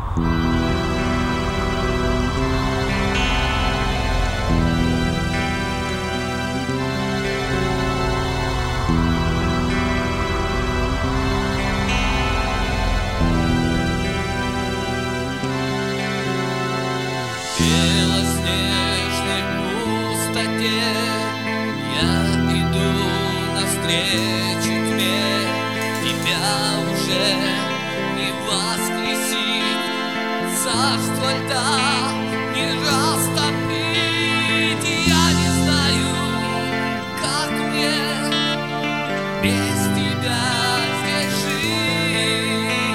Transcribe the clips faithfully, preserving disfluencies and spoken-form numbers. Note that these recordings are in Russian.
белоснежной пустоте я иду навстречу тьме. Тебя уже не воскресит, царство льда не растопить. И я не знаю, как мне без тебя здесь жить.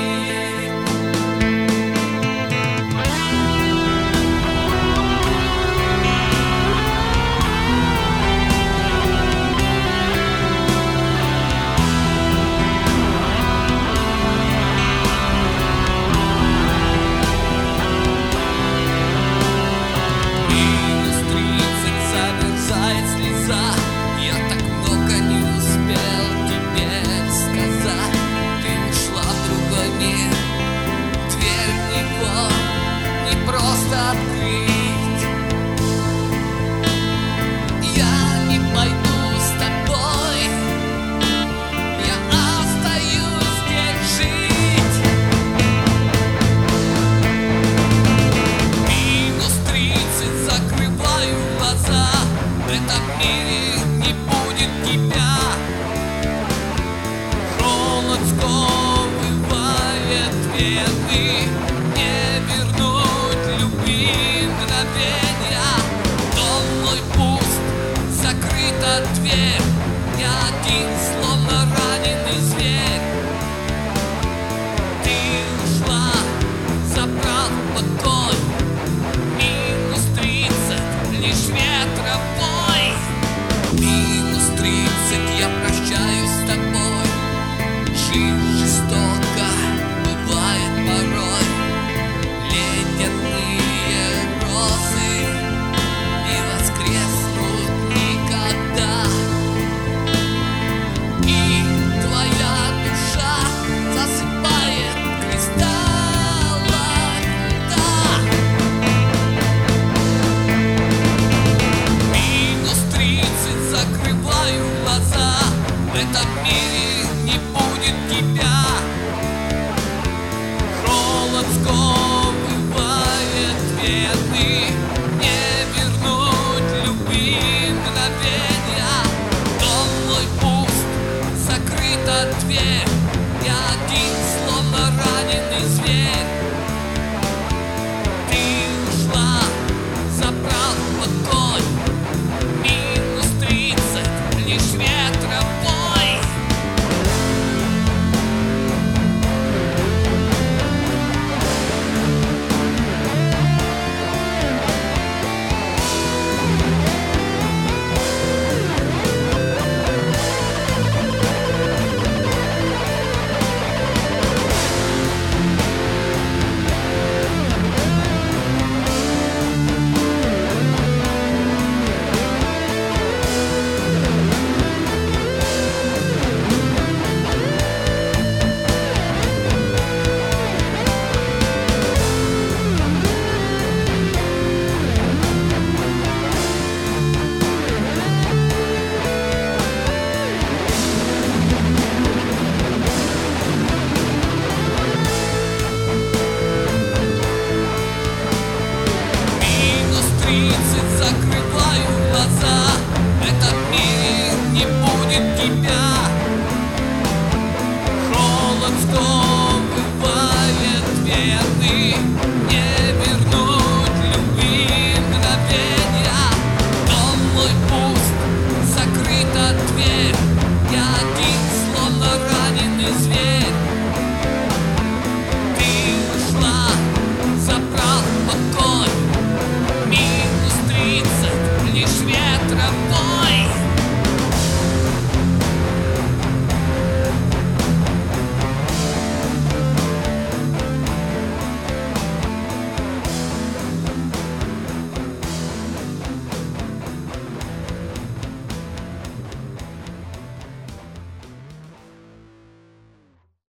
Открыть. Я не пойду с тобой, я остаюсь здесь жить. Минус тридцать, закрываю глаза, в этом мире не будет тебя. Холод сковывает вены, не вернуть мгновенья. Дом мой пуст, закрыта дверь, я один, словно раненый зверь. Ты ушла, забрал покой. Минус тридцать, лишь ветровой. Минус тридцать, я прощаюсь с тобой. Жизнь жестока бывает порой. Ледяные розы не воскреснут никогда. И твоя душа засыпает в кристаллах льда. Минус тридцать, закрываю глаза, в этом мире не будет тебя. Холод сковывает вены, не вернуть любви мгновенья. Дом мой пуст, закрыта дверь, я один, словно раненый зверь. Ты ушла, забрал покой. Минус тридцать, лишь ветровой. Закрываю глаза, в этом мире не будет тебя. Холод скоро